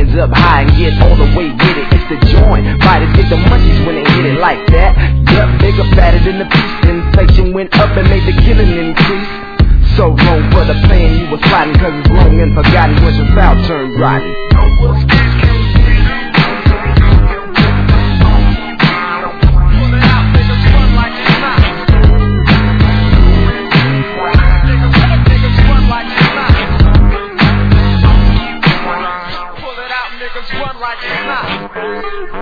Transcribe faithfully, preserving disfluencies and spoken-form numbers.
hands up high and get all the way with it. It's the joint. Fighters get the munchies when they hit it like that. Yup, bigger, fatter than the beast. Inflation went up and made the killing increase. So wrong for the plan you was plotting, cause it's long and forgotten once your foul turned rotten. Run like it's not.